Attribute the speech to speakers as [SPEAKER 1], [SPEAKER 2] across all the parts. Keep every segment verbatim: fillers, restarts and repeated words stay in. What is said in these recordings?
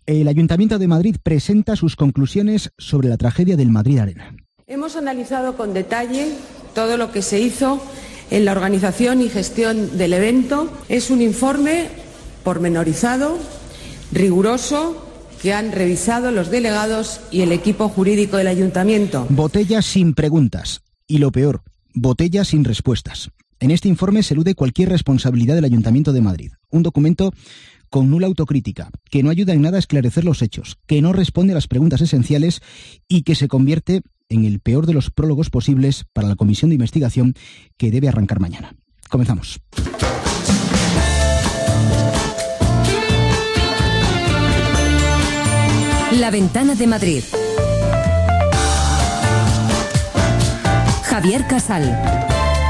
[SPEAKER 1] El Ayuntamiento de Madrid presenta sus conclusiones sobre la tragedia del Madrid Arena.
[SPEAKER 2] Hemos analizado con detalle todo lo que se hizo en la organización y gestión del evento. Es un informe pormenorizado, riguroso, que han revisado los delegados y el equipo jurídico del Ayuntamiento.
[SPEAKER 1] Botellas sin preguntas. Y lo peor, botellas sin respuestas. En este informe se elude cualquier responsabilidad del Ayuntamiento de Madrid. Un documento con nula autocrítica, que no ayuda en nada a esclarecer los hechos, que no responde a las preguntas esenciales y que se convierte en el peor de los prólogos posibles para la comisión de investigación que debe arrancar mañana. Comenzamos.
[SPEAKER 3] La Ventana de Madrid. Javier Casal.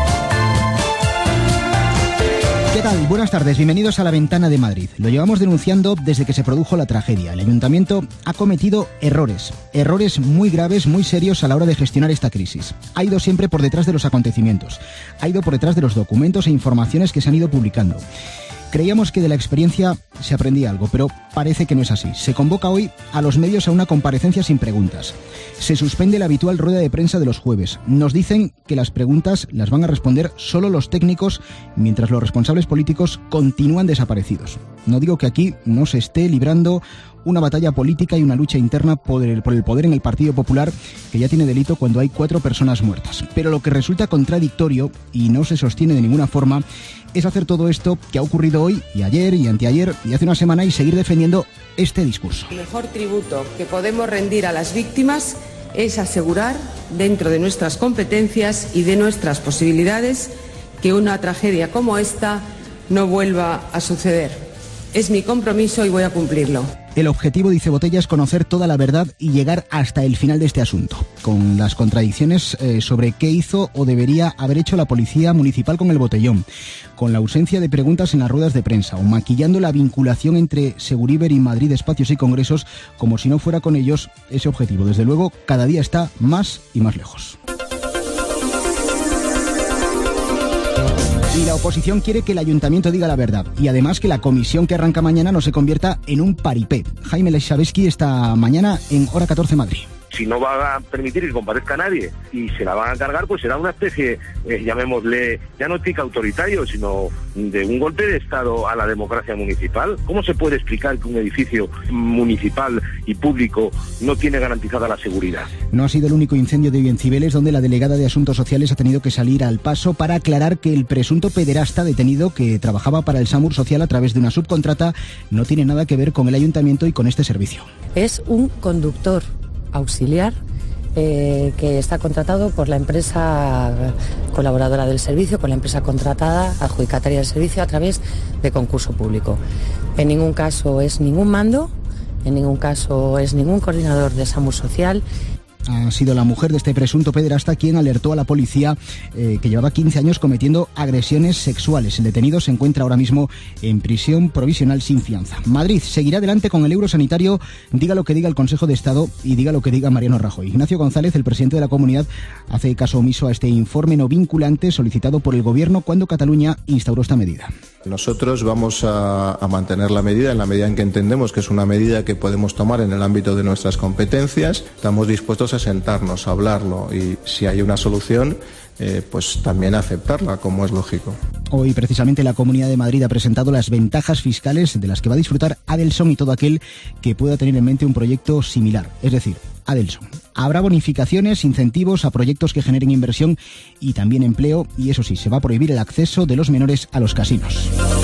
[SPEAKER 1] ¿Qué tal? Buenas tardes, bienvenidos a La Ventana de Madrid. Lo llevamos denunciando desde que se produjo la tragedia. El Ayuntamiento ha cometido errores, errores muy graves, muy serios a la hora de gestionar esta crisis. Ha ido siempre por detrás de los acontecimientos, ha ido por detrás de los documentos e informaciones que se han ido publicando. Creíamos que de la experiencia se aprendía algo, pero parece que no es así. Se convoca hoy a los medios a una comparecencia sin preguntas. Se suspende la habitual rueda de prensa de los jueves. Nos dicen que las preguntas las van a responder solo los técnicos, mientras los responsables políticos continúan desaparecidos. No digo que aquí no se esté librando una batalla política y una lucha interna por el, por el poder en el Partido Popular, que ya tiene delito cuando hay cuatro personas muertas. Pero lo que resulta contradictorio, y no se sostiene de ninguna forma, es hacer todo esto que ha ocurrido hoy y ayer y anteayer y hace una semana y seguir defendiendo este discurso.
[SPEAKER 2] El mejor tributo que podemos rendir a las víctimas es asegurar, dentro de nuestras competencias y de nuestras posibilidades, que una tragedia como esta no vuelva a suceder. Es mi compromiso y voy a cumplirlo.
[SPEAKER 1] El objetivo, dice Botella, es conocer toda la verdad y llegar hasta el final de este asunto, con las contradicciones eh, sobre qué hizo o debería haber hecho la Policía Municipal con el botellón, con la ausencia de preguntas en las ruedas de prensa o maquillando la vinculación entre Seguríber y Madrid Espacios y Congresos como si no fuera con ellos ese objetivo. Desde luego, cada día está más y más lejos. Y la oposición quiere que el Ayuntamiento diga la verdad y además que la comisión que arranca mañana no se convierta en un paripé. Jaime Leichabesky esta mañana en Hora catorce Madrid.
[SPEAKER 4] Si no va a permitir que comparezca nadie y se la van a cargar, pues será una especie, eh, llamémosle, ya no tic autoritario, sino de un golpe de Estado a la democracia municipal. ¿Cómo se puede explicar que un edificio municipal y público no tiene garantizada la seguridad?
[SPEAKER 1] No ha sido el único incendio de Biencibeles, donde la delegada de Asuntos Sociales ha tenido que salir al paso para aclarar que el presunto pederasta detenido que trabajaba para el SAMUR Social a través de una subcontrata no tiene nada que ver con el Ayuntamiento y con este servicio.
[SPEAKER 5] Es un conductor auxiliar eh, que está contratado por la empresa colaboradora del servicio, con la empresa contratada, adjudicataria del servicio a través de concurso público. En ningún caso es ningún mando, en ningún caso es ningún coordinador de SAMUR Social.
[SPEAKER 1] Ha sido la mujer de este presunto pederasta quien alertó a la policía eh, que llevaba quince años cometiendo agresiones sexuales. El detenido se encuentra ahora mismo en prisión provisional sin fianza. Madrid seguirá adelante con el euro sanitario, diga lo que diga el Consejo de Estado y diga lo que diga Mariano Rajoy. Ignacio González, el presidente de la comunidad, hace caso omiso a este informe no vinculante solicitado por el Gobierno cuando Cataluña instauró esta medida.
[SPEAKER 6] Nosotros vamos a, a mantener la medida en la medida en que entendemos que es una medida que podemos tomar en el ámbito de nuestras competencias. Estamos dispuestos a sentarnos, a hablarlo y si hay una solución, eh, pues también aceptarla, como es lógico.
[SPEAKER 1] Hoy precisamente la Comunidad de Madrid ha presentado las ventajas fiscales de las que va a disfrutar Adelson y todo aquel que pueda tener en mente un proyecto similar, es decir, Adelson. Habrá bonificaciones, incentivos a proyectos que generen inversión y también empleo, y eso sí, se va a prohibir el acceso de los menores a los casinos.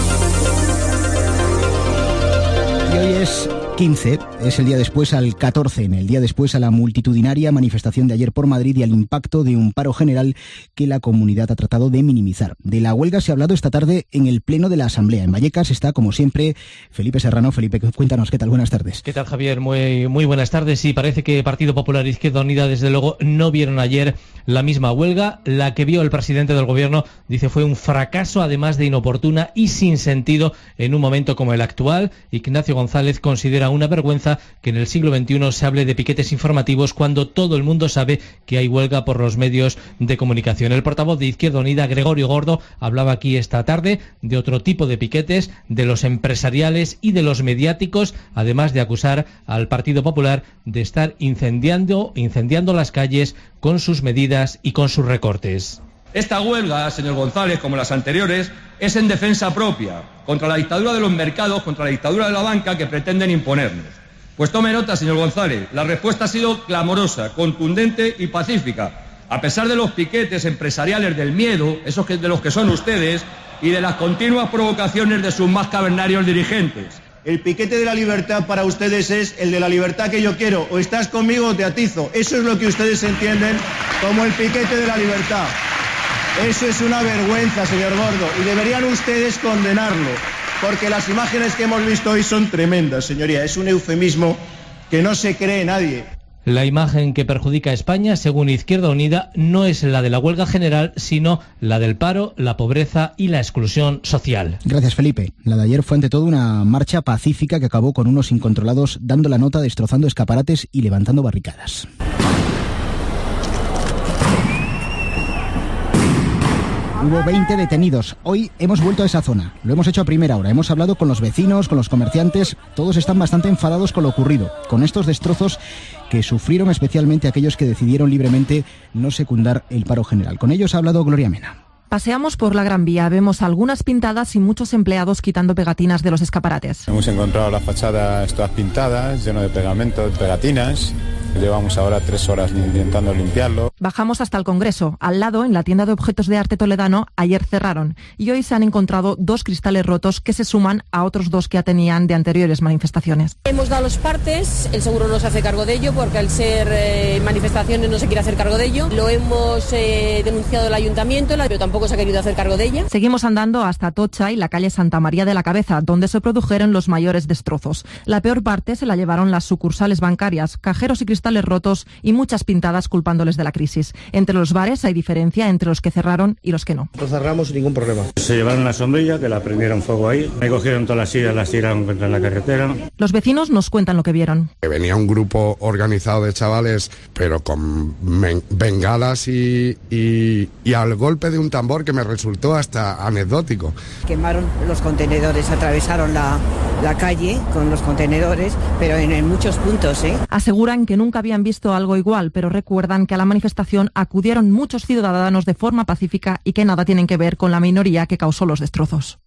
[SPEAKER 1] Y hoy es quince, es el día después al catorce, en el día después a la multitudinaria manifestación de ayer por Madrid y al impacto de un paro general que la comunidad ha tratado de minimizar. De la huelga se ha hablado esta tarde en el Pleno de la Asamblea. En Vallecas está, como siempre, Felipe Serrano. Felipe, cuéntanos, ¿qué tal? Buenas tardes.
[SPEAKER 7] ¿Qué tal, Javier? Muy, muy buenas tardes. Sí, parece que Partido Popular e Izquierda Unida, desde luego, no vieron ayer la misma huelga. La que vio el presidente del Gobierno, dice, fue un fracaso, además de inoportuna y sin sentido en un momento como el actual. Ignacio González considera considera una vergüenza que en el siglo veintiuno se hable de piquetes informativos cuando todo el mundo sabe que hay huelga por los medios de comunicación. El portavoz de Izquierda Unida, Gregorio Gordo, hablaba aquí esta tarde de otro tipo de piquetes, de los empresariales y de los mediáticos, además de acusar al Partido Popular de estar incendiando, incendiando las calles con sus medidas y con sus recortes.
[SPEAKER 8] Esta huelga, señor González, como las anteriores, es en defensa propia, contra la dictadura de los mercados, contra la dictadura de la banca que pretenden imponernos. Pues tome nota, señor González, la respuesta ha sido clamorosa, contundente y pacífica, a pesar de los piquetes empresariales del miedo, esos que, de los que son ustedes, y de las continuas provocaciones de sus más cavernarios dirigentes.
[SPEAKER 9] El piquete de la libertad para ustedes es el de la libertad que yo quiero, o estás conmigo o te atizo. Eso es lo que ustedes entienden como el piquete de la libertad. Eso es una vergüenza, señor Gordo, y deberían ustedes condenarlo, porque las imágenes que hemos visto hoy son tremendas, señoría. Es un eufemismo que no se cree nadie.
[SPEAKER 7] La imagen que perjudica a España, según Izquierda Unida, no es la de la huelga general, sino la del paro, la pobreza y la exclusión social.
[SPEAKER 1] Gracias, Felipe. La de ayer fue ante todo una marcha pacífica que acabó con unos incontrolados dando la nota, destrozando escaparates y levantando barricadas. Hubo veinte detenidos. Hoy hemos vuelto a esa zona. Lo hemos hecho a primera hora. Hemos hablado con los vecinos, con los comerciantes. Todos están bastante enfadados con lo ocurrido, con estos destrozos que sufrieron especialmente aquellos que decidieron libremente no secundar el paro general. Con ellos ha hablado Gloria Mena.
[SPEAKER 10] Paseamos por la Gran Vía, vemos algunas pintadas y muchos empleados quitando pegatinas de los escaparates.
[SPEAKER 11] Hemos encontrado las fachadas todas pintadas, lleno de pegamento, de pegatinas. Llevamos ahora tres horas intentando limpiarlo.
[SPEAKER 10] Bajamos hasta el Congreso. Al lado, en la tienda de objetos de arte Toledano, ayer cerraron. Y hoy se han encontrado dos cristales rotos que se suman a otros dos que ya tenían de anteriores manifestaciones.
[SPEAKER 12] Hemos dado los partes, el seguro no se hace cargo de ello porque al ser eh, manifestaciones no se quiere hacer cargo de ello. Lo hemos eh, denunciado al ayuntamiento, pero tampoco se ha querido hacer cargo de ella.
[SPEAKER 10] Seguimos andando hasta Atocha y la calle Santa María de la Cabeza, donde se produjeron los mayores destrozos. La peor parte se la llevaron las sucursales bancarias, cajeros y cristales rotos y muchas pintadas culpándoles de la crisis. Entre los bares hay diferencia entre los que cerraron y los que no.
[SPEAKER 9] No cerramos sin ningún problema.
[SPEAKER 13] Se llevaron la sombrilla, que la prendieron fuego ahí. Me cogieron todas las sillas, las tiraron contra la carretera.
[SPEAKER 10] Los vecinos nos cuentan lo que vieron.
[SPEAKER 14] Venía un grupo organizado de chavales, pero con bengalas y, y, y al golpe de un tambor que me resultó hasta anecdótico.
[SPEAKER 15] Quemaron los contenedores, atravesaron la, la calle con los contenedores, pero en, en muchos puntos, ¿eh?
[SPEAKER 10] Aseguran que nunca habían visto algo igual, pero recuerdan que a la manifestación acudieron muchos ciudadanos de forma pacífica y que nada tienen que ver con la minoría que causó los destrozos.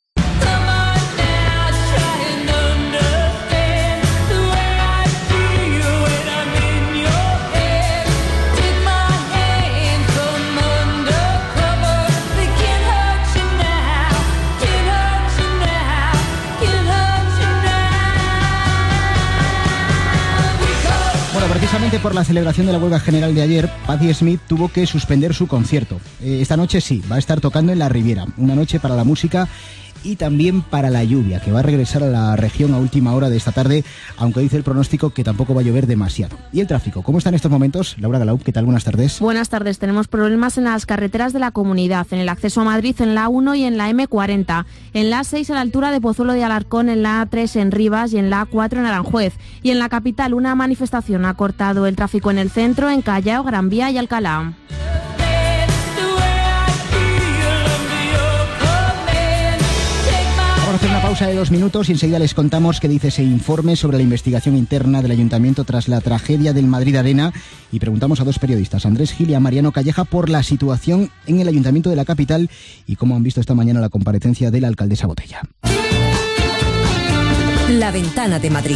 [SPEAKER 1] Precisamente por la celebración de la huelga general de ayer, Patti Smith tuvo que suspender su concierto. Eh, esta noche sí, va a estar tocando en la Riviera, una noche para la música y también para la lluvia, que va a regresar a la región a última hora de esta tarde, aunque dice el pronóstico que tampoco va a llover demasiado. ¿Y el tráfico? ¿Cómo está en estos momentos? Laura Galau, ¿qué tal? Buenas tardes.
[SPEAKER 16] Buenas tardes. Tenemos problemas en las carreteras de la comunidad, en el acceso a Madrid, en la A uno y en la eme cuarenta, en la A seis a la altura de Pozuelo de Alarcón, en la A tres en Rivas y en la A cuatro en Aranjuez. Y en la capital, una manifestación ha cortado el tráfico en el centro, en Callao, Gran Vía y Alcalá.
[SPEAKER 1] Vamos a hacer una pausa de dos minutos y enseguida les contamos qué dice ese informe sobre la investigación interna del Ayuntamiento tras la tragedia del Madrid Arena y preguntamos a dos periodistas, Andrés Gil y a Mariano Calleja, por la situación en el Ayuntamiento de la capital y cómo han visto esta mañana la comparecencia de la alcaldesa Botella.
[SPEAKER 3] La Ventana de Madrid.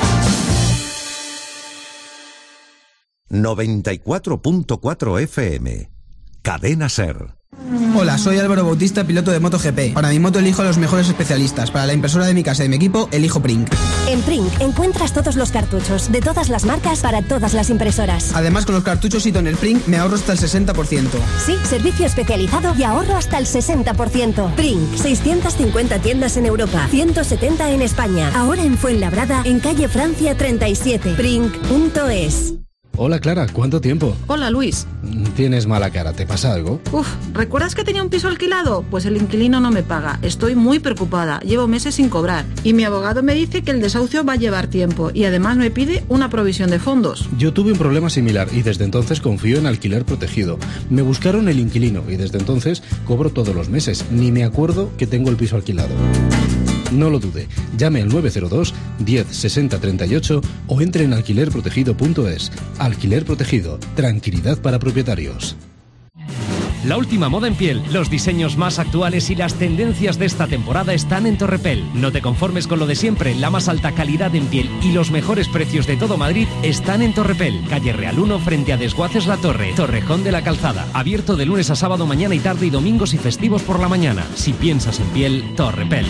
[SPEAKER 17] noventa y cuatro punto cuatro F M. Cadena Ser.
[SPEAKER 18] Hola, soy Álvaro Bautista, piloto de MotoGP. Para mi moto elijo a los mejores especialistas. Para la impresora de mi casa y de mi equipo, elijo Prink.
[SPEAKER 19] En Prink encuentras todos los cartuchos, de todas las marcas, para todas las impresoras.
[SPEAKER 18] Además, con los cartuchos y toner Prink me ahorro hasta el sesenta por ciento.
[SPEAKER 19] Sí, servicio especializado y ahorro hasta el sesenta por ciento. Prink, seiscientas cincuenta tiendas en Europa, ciento setenta en España. Ahora en Fuenlabrada, en calle Francia treinta y siete. Prink punto es.
[SPEAKER 20] Hola Clara, ¿cuánto tiempo?
[SPEAKER 10] Hola Luis.
[SPEAKER 20] Tienes mala cara, ¿te pasa algo?
[SPEAKER 10] Uf, ¿recuerdas que tenía un piso alquilado? Pues el inquilino no me paga. Estoy muy preocupada, llevo meses sin cobrar. Y mi abogado me dice que el desahucio va a llevar tiempo y además me pide una provisión de fondos.
[SPEAKER 20] Yo tuve un problema similar y desde entonces confío en Alquiler Protegido. Me buscaron el inquilino y desde entonces cobro todos los meses. Ni me acuerdo que tengo el piso alquilado. No lo dude, llame al nueve cero dos, diez, sesenta, treinta y ocho o entre en alquiler protegido punto es. Alquiler Protegido, tranquilidad para propietarios.
[SPEAKER 21] La última moda en piel, los diseños más actuales y las tendencias de esta temporada están en Torrepel. No te conformes con lo de siempre, la más alta calidad en piel y los mejores precios de todo Madrid están en Torrepel. Calle Real uno frente a Desguaces La Torre, Torrejón de la Calzada. Abierto de lunes a sábado, mañana y tarde y domingos y festivos por la mañana. Si piensas en piel, Torrepel.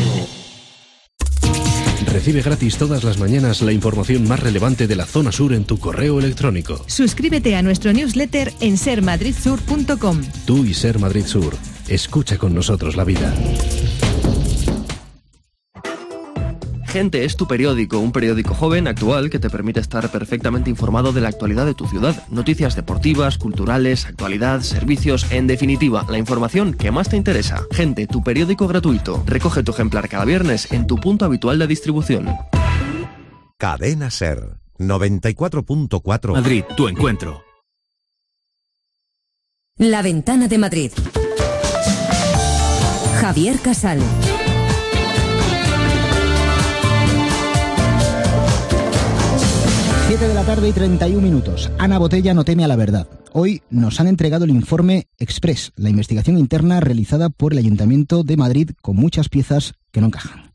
[SPEAKER 20] Recibe gratis todas las mañanas la información más relevante de la zona sur en tu correo electrónico.
[SPEAKER 22] Suscríbete a nuestro newsletter en ser madrid sur punto com.
[SPEAKER 20] Tú y Ser Madrid Sur. Escucha con nosotros la vida.
[SPEAKER 23] Gente es tu periódico, un periódico joven, actual, que te permite estar perfectamente informado de la actualidad de tu ciudad. Noticias deportivas, culturales, actualidad, servicios, en definitiva, la información que más te interesa. Gente, tu periódico gratuito. Recoge tu ejemplar cada viernes en tu punto habitual de distribución.
[SPEAKER 17] Cadena Ser, noventa y cuatro punto cuatro.
[SPEAKER 21] Madrid, tu encuentro.
[SPEAKER 3] La Ventana de Madrid. Javier Casal.
[SPEAKER 1] siete de la tarde y treinta y un minutos. Ana Botella no teme a la verdad. Hoy nos han entregado el informe Express, la investigación interna realizada por el Ayuntamiento de Madrid con muchas piezas que no encajan.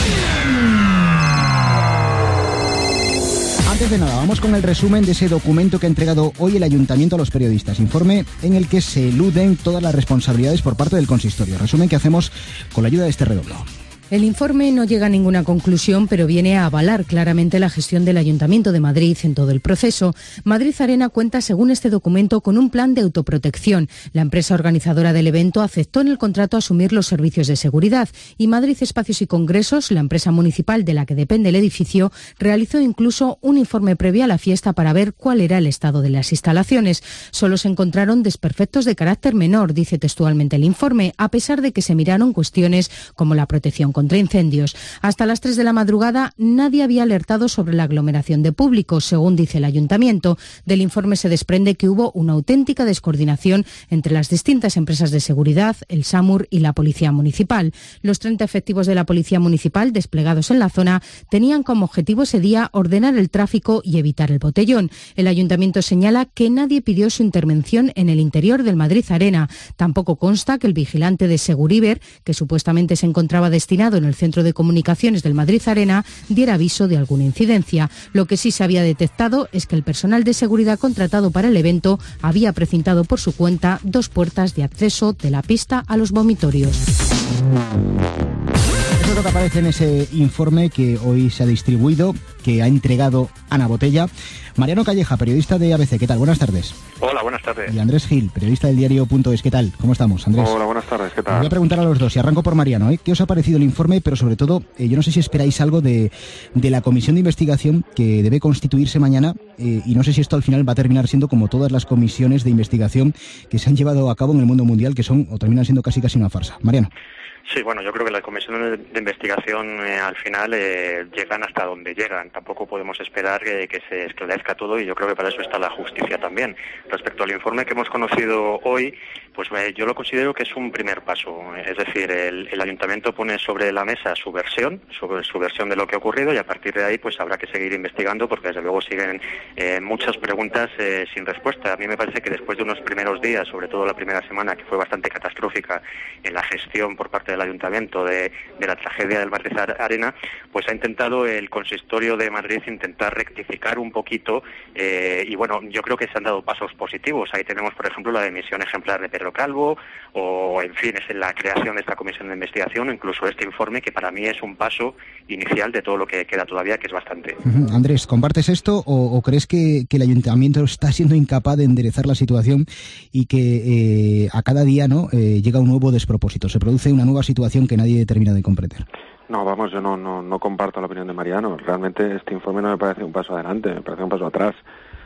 [SPEAKER 1] Antes de nada, vamos con el resumen de ese documento que ha entregado hoy el Ayuntamiento a los periodistas. Informe en el que se eluden todas las responsabilidades por parte del consistorio. Resumen que hacemos con la ayuda de este redondo.
[SPEAKER 5] El informe no llega a ninguna conclusión, pero viene a avalar claramente la gestión del Ayuntamiento de Madrid en todo el proceso. Madrid Arena cuenta, según este documento, con un plan de autoprotección. La empresa organizadora del evento aceptó en el contrato asumir los servicios de seguridad y Madrid Espacios y Congresos, la empresa municipal de la que depende el edificio, realizó incluso un informe previo a la fiesta para ver cuál era el estado de las instalaciones. Solo se encontraron desperfectos de carácter menor, dice textualmente el informe, a pesar de que se miraron cuestiones como la protección contra contra incendios. Hasta las tres de la madrugada nadie había alertado sobre la aglomeración de público, según dice el Ayuntamiento. Del informe se desprende que hubo una auténtica descoordinación entre las distintas empresas de seguridad, el SAMUR y la Policía Municipal. Los treinta efectivos de la Policía Municipal desplegados en la zona tenían como objetivo ese día ordenar el tráfico y evitar el botellón. El Ayuntamiento señala que nadie pidió su intervención en el interior del Madrid Arena. Tampoco consta que el vigilante de Seguriver, que supuestamente se encontraba destinado en el Centro de Comunicaciones del Madrid Arena, diera aviso de alguna incidencia. Lo que sí se había detectado es que el personal de seguridad contratado para el evento había precintado por su cuenta dos puertas de acceso de la pista a los vomitorios.
[SPEAKER 1] Eso es lo que aparece en ese informe que hoy se ha distribuido, que ha entregado Ana Botella. Mariano Calleja, periodista de A B C, ¿qué tal? Buenas tardes.
[SPEAKER 24] Hola, buenas tardes.
[SPEAKER 1] Y Andrés Gil, periodista del diario Punto Es, ¿qué tal? ¿Cómo estamos, Andrés?
[SPEAKER 24] Hola, buenas tardes, ¿qué tal?
[SPEAKER 1] Os voy a preguntar a los dos, y arranco por Mariano, ¿eh? ¿Qué os ha parecido el informe? Pero sobre todo, eh, yo no sé si esperáis algo de, de la comisión de investigación que debe constituirse mañana, eh, y no sé si esto al final va a terminar siendo como todas las comisiones de investigación que se han llevado a cabo en el mundo mundial, que son o terminan siendo casi casi una farsa. Mariano.
[SPEAKER 24] Sí, bueno, yo creo que las comisiones de investigación eh, al final eh, llegan hasta donde llegan. Tampoco podemos esperar eh, que se esclarezca todo y yo creo que para eso está la justicia también. Respecto al informe que hemos conocido hoy, pues eh, yo lo considero que es un primer paso. Es decir, el, el ayuntamiento pone sobre la mesa su versión, sobre su versión de lo que ha ocurrido y a partir de ahí pues habrá que seguir investigando porque desde luego siguen eh, muchas preguntas eh, sin respuesta. A mí me parece que después de unos primeros días, sobre todo la primera semana, que fue bastante catastrófica en la gestión por parte del Ayuntamiento de, de la tragedia del Madrid Arena, pues ha intentado el consistorio de Madrid intentar rectificar un poquito eh, y bueno, yo creo que se han dado pasos positivos. Ahí tenemos, por ejemplo, la emisión ejemplar de Pedro Calvo o, en fin, es la creación de esta comisión de investigación, incluso este informe que para mí es un paso inicial de todo lo que queda todavía, que es bastante.
[SPEAKER 1] Uh-huh. Andrés, ¿compartes esto o, o crees que, que el Ayuntamiento está siendo incapaz de enderezar la situación y que eh, a cada día no eh, llega un nuevo despropósito, se produce una nueva situación que nadie termina de comprender?
[SPEAKER 24] No, vamos, yo no, no, no comparto la opinión de Mariano. Realmente este informe no me parece un paso adelante, me parece un paso atrás.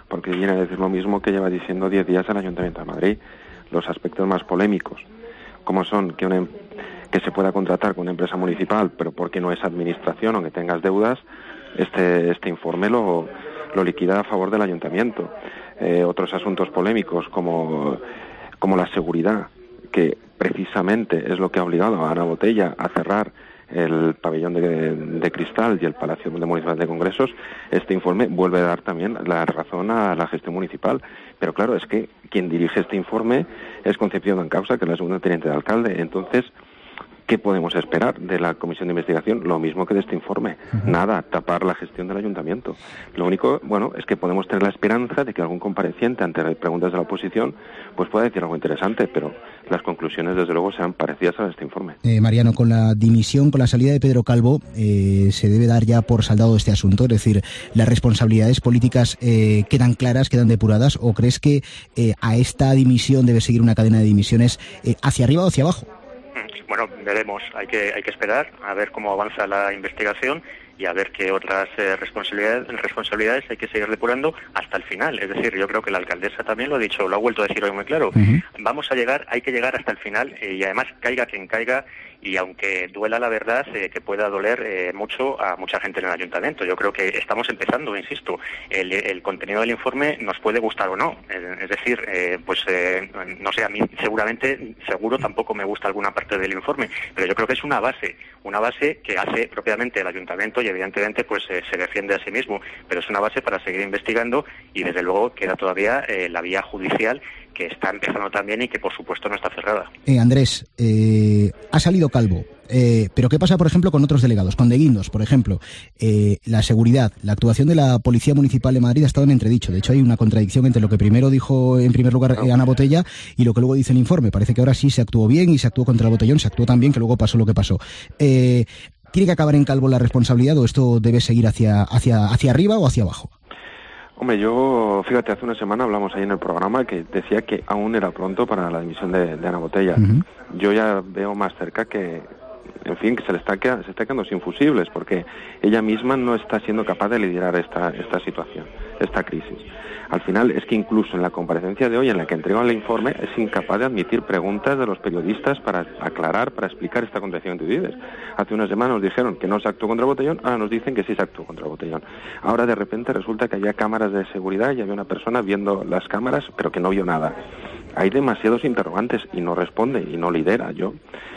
[SPEAKER 2] porque viene a decir lo mismo que lleva diciendo diez días el Ayuntamiento de Madrid. Los aspectos más polémicos, como son que, una, que se pueda contratar con una empresa municipal, pero porque no es administración o que tengas deudas, este, este informe lo, lo liquida a favor del Ayuntamiento. Eh, otros asuntos polémicos, como, como la seguridad, que precisamente es lo que ha obligado a Ana Botella a cerrar el pabellón de, de cristal y el Palacio Municipal de Congresos. Este informe vuelve a dar también la razón a la gestión municipal. Pero claro, es que quien dirige este informe es Concepción Dancausa, que es la segunda teniente de alcalde. Entonces, ¿qué podemos esperar de la comisión de investigación? Lo mismo que de este informe. Uh-huh. Nada, tapar la gestión del ayuntamiento. Lo único, bueno, es que podemos tener la esperanza de que algún compareciente ante las preguntas de la oposición pues pueda decir algo interesante, pero las conclusiones desde luego sean parecidas a este informe.
[SPEAKER 1] Eh, Mariano, con la dimisión, con la salida de Pedro Calvo, eh, se debe dar ya por saldado este asunto, es decir, las responsabilidades políticas eh, quedan claras, quedan depuradas, ¿o crees que eh, a esta dimisión debe seguir una cadena de dimisiones eh, hacia arriba o hacia abajo?
[SPEAKER 24] Bueno, veremos, hay que hay que esperar a ver cómo avanza la investigación y a ver qué otras eh, responsabilidades, responsabilidades hay que seguir depurando hasta el final. Es decir, yo creo que la alcaldesa también lo ha dicho, lo ha vuelto a decir hoy muy claro. Uh-huh. Vamos a llegar, hay que llegar hasta el final eh, y además caiga quien caiga, y aunque duela la verdad, eh, que pueda doler eh, mucho a mucha gente en el ayuntamiento. Yo creo que estamos empezando, insisto, el, el contenido del informe nos puede gustar o no. Es, es decir, eh, pues eh, no sé, a mí seguramente, seguro tampoco me gusta alguna parte del informe, pero yo creo que es una base, una base que hace propiamente el ayuntamiento y evidentemente pues eh, se defiende a sí mismo, pero es una base para seguir investigando y desde luego queda todavía eh, la vía judicial, que está empezando también y que por supuesto no está cerrada.
[SPEAKER 1] Eh, Andrés, eh, ha salido Calvo, eh, pero ¿qué pasa por ejemplo con otros delegados? Con De Guindos, por ejemplo, eh, la seguridad, la actuación de la Policía Municipal de Madrid ha estado en entredicho. De hecho hay una contradicción entre lo que primero dijo en primer lugar eh, Ana Botella y lo que luego dice el informe. Parece que ahora sí se actuó bien y se actuó contra el botellón, se actuó tan bien que luego pasó lo que pasó. Eh, ¿Tiene que acabar en Calvo la responsabilidad o esto debe seguir hacia, hacia, hacia arriba o hacia abajo?
[SPEAKER 2] Hombre, yo, fíjate, hace una semana hablamos ahí en el programa que decía que aún era pronto para la dimisión de, de Ana Botella. Uh-huh. Yo ya veo más cerca que, en fin, que se le está, queda, se está quedando sin fusibles, porque ella misma no está siendo capaz de liderar esta, esta situación, esta crisis. Al final es que incluso en la comparecencia de hoy, en la que entregó el informe, es incapaz de admitir preguntas de los periodistas para aclarar, para explicar esta contradicción que tú dices. Hace una semana nos dijeron que no se actuó contra el botellón, ahora nos dicen que sí se actuó contra el botellón. Ahora de repente resulta que había cámaras de seguridad y había una persona viendo las cámaras, pero que no vio nada. Hay demasiados interrogantes y no responde y no lidera. Yo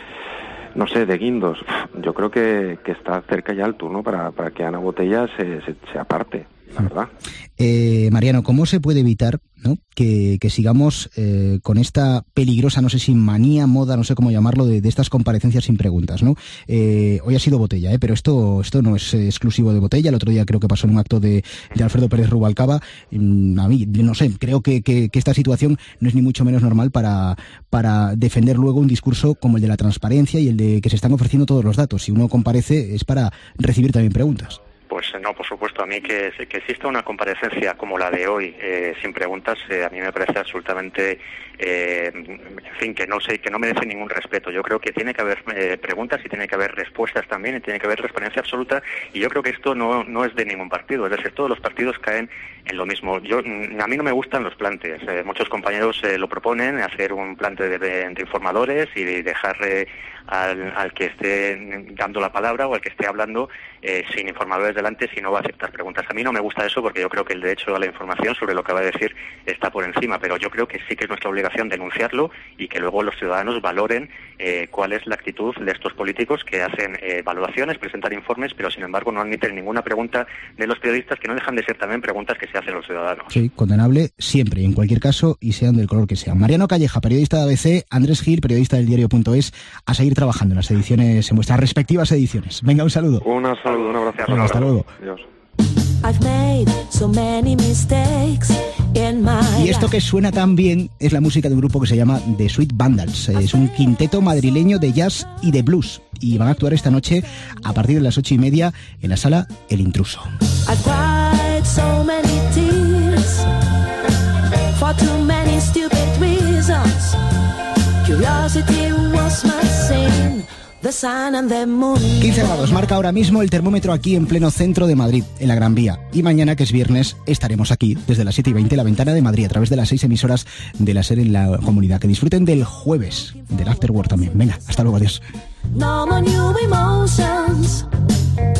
[SPEAKER 2] no sé, De Guindos, yo creo que, que está cerca ya el turno para, para que Ana Botella se, se, se aparte, la verdad.
[SPEAKER 1] Eh, Mariano, ¿cómo se puede evitar, ¿no?, que, que sigamos eh, con esta peligrosa, no sé si manía, moda, no sé cómo llamarlo, de, de estas comparecencias sin preguntas, ¿no? Eh, hoy ha sido Botella, ¿eh? Pero esto esto no es exclusivo de Botella. El otro día creo que pasó en un acto de, de Alfredo Pérez Rubalcaba. A mí, no sé, creo que, que, que esta situación no es ni mucho menos normal para, para defender luego un discurso como el de la transparencia y el de que se están ofreciendo todos los datos. Si uno comparece es para recibir también preguntas.
[SPEAKER 24] Pues no, por supuesto, a mí que, que exista una comparecencia como la de hoy, eh, sin preguntas, eh, a mí me parece absolutamente, eh, en fin, que no sé, que no merece ningún respeto. Yo creo que tiene que haber eh, preguntas y tiene que haber respuestas también y tiene que haber transparencia absoluta, y yo creo que esto no, no es de ningún partido, es decir, todos los partidos caen en lo mismo. Yo, a mí no me gustan los plantes, eh, muchos compañeros eh, lo proponen, hacer un plante de, de, de informadores y de dejar eh, al, al que esté dando la palabra o al que esté hablando eh, sin informadores delante, si no va a aceptar preguntas. A mí no me gusta eso porque yo creo que el derecho a la información sobre lo que va a decir está por encima, pero yo creo que sí que es nuestra obligación denunciarlo y que luego los ciudadanos valoren eh, cuál es la actitud de estos políticos que hacen eh, evaluaciones, presentan informes, pero sin embargo no admiten ninguna pregunta de los periodistas, que no dejan de ser también preguntas que se hacen los ciudadanos.
[SPEAKER 1] Sí, condenable siempre y en cualquier caso y sean del color que sean. Mariano Calleja, periodista de A B C, Andrés Gil, periodista del diario punto es, a seguir trabajando en las ediciones, en vuestras respectivas ediciones. Venga, un saludo.
[SPEAKER 2] Un saludo, un abrazo.
[SPEAKER 1] Bueno, hasta luego.
[SPEAKER 2] Adiós.
[SPEAKER 1] Y esto que suena tan bien es la música de un grupo que se llama The Sweet Vandals. Es un quinteto madrileño de jazz y de blues y van a actuar esta noche a partir de las ocho y media en la sala El Intruso. quince grados marca ahora mismo el termómetro aquí en pleno centro de Madrid, en la Gran Vía. Y mañana, que es viernes, estaremos aquí desde las siete y veinte, La Ventana de Madrid, a través de las seis emisoras de la SER en la comunidad. Que disfruten del jueves, del After Work también. Venga, hasta luego, adiós.
[SPEAKER 4] No more new emotions.